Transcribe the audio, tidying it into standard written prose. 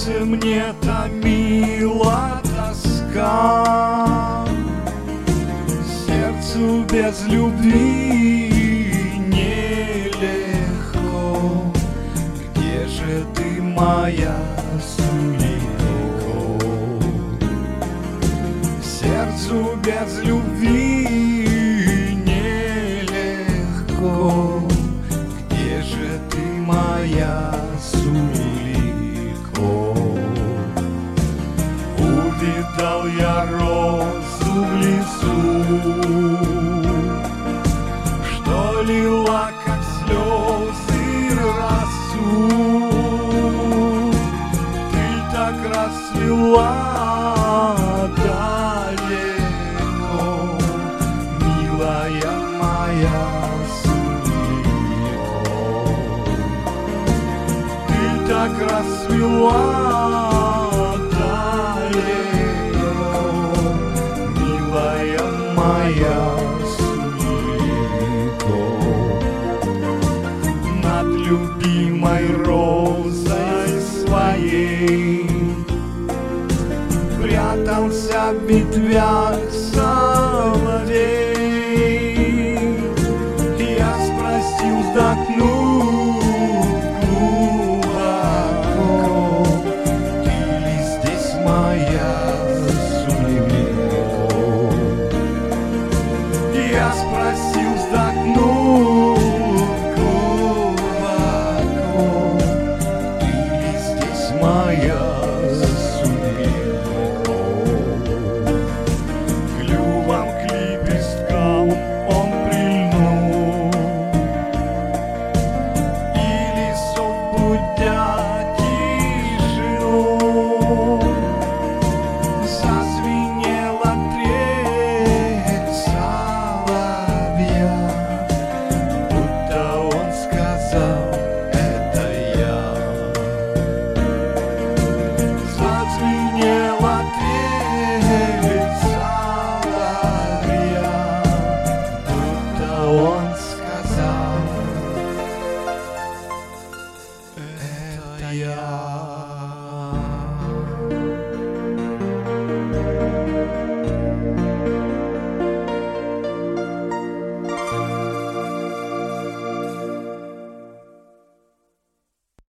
сердце мне томила тоска, сердцу без любви нелегко. Где же ты, моя Сулико? Сердцу без любви нелегко. Где же ты, моя Сулико? Увидал я розу в лесу, что лила, как слезы, росу. Ты так расцвела далеко, милая моя Сулико. Ты так расцвела далеко, милая моя Сулико. Над любимой розой своей прятался в ветвях соловей. Я спросил, вздохнув глубоко: ты ли здесь, моя Сулико? Я спросил, вздохнув глубоко: ты ли здесь, моя Сулико? Клювом к лепесткам он прильнул, и лесов будя тишину, зазвенела трель соловья, будто он сказал: это я. Зазвенела трель соловья, будто он сказал: это я.